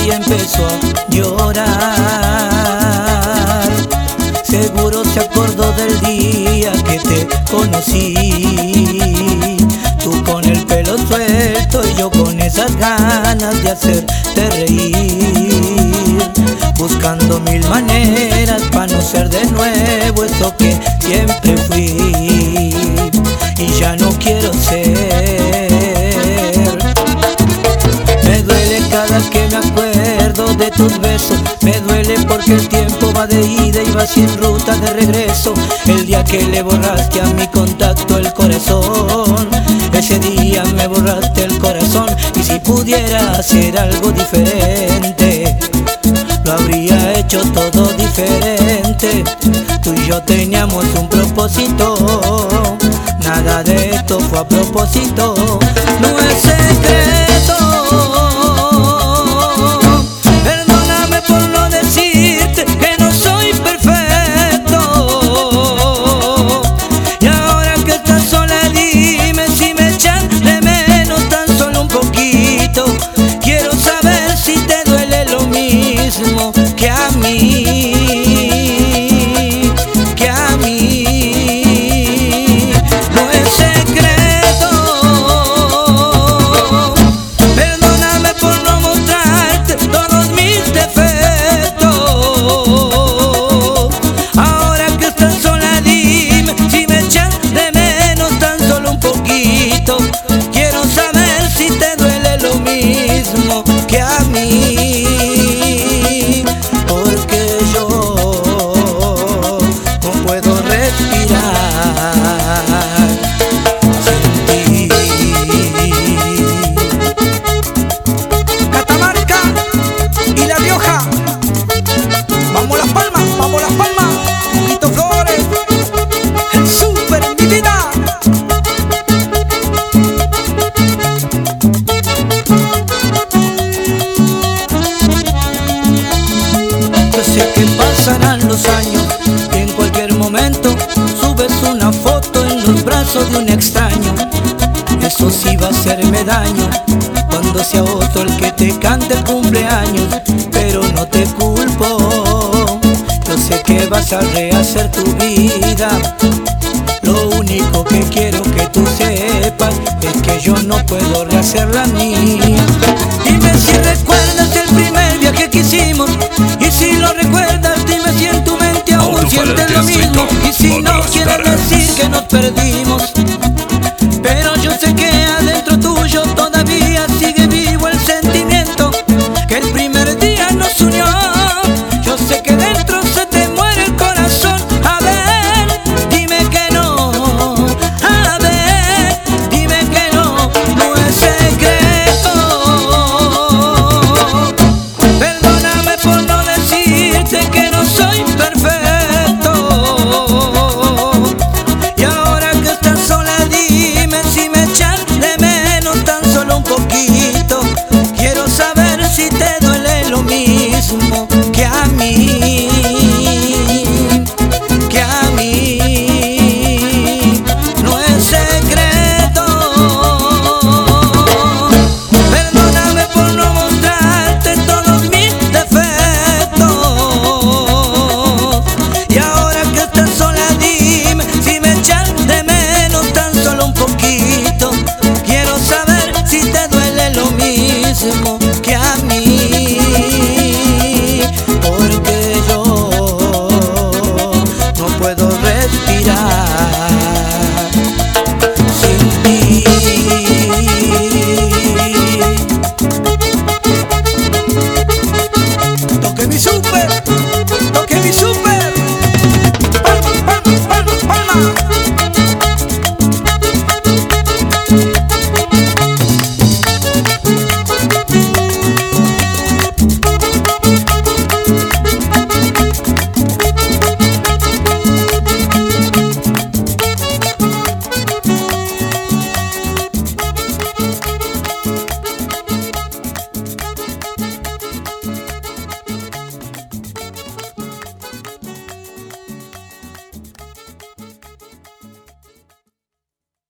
y empezó a llorar. Seguro se acordó del día que te conocí, tú con el pelo suelto y yo con esas ganas de hacerte reír, buscando mil maneras para no ser de nuevo eso que siempre fui y ya no quiero ser. Me duele cada que me acuerdo de tus besos, me duele porque el tiempo va de ida y va sin ruta de regreso. El día que le borraste a mi contacto el corazón, ese día me borraste el corazón. Y si pudiera hacer algo diferente, lo habría hecho todo diferente. Tú y yo teníamos un propósito, nada de esto fue a propósito. No es secreto, perdóname por no decirte que no soy perfecto. Y ahora que estás sola dime si me echan de menos tan solo un poquito. Quiero saber si te duele lo mismo que a mí, que a mí. No es secreto, perdóname por no mostrarte todos mis defectos. Ahora que estás sola dime si me echan de menos tan solo un poquito. Quiero saber si te duele lo mismo que a mí, porque yo no puedo respirar sin ti. Catamarca y La Rioja, vamos Las Palmas, vamos Las Palmas. Quito Flores, el súper en mi vida. Yo sé que pasarán los años y en cualquier momento subes una foto en los brazos de un extraño. Eso sí va a hacerme daño cuando sea otro el que te cante el cumpleaños, pero no te culpo. Yo sé que vas a rehacer tu vida. Lo único que quiero que tú sepas es que yo no puedo rehacer la mía. Dime si recuerdas el primer viaje que hicimos, y si lo recuerdas dime si en tu mente aún sientes lo mismo. Y si no, quiere decir que nos perdimos.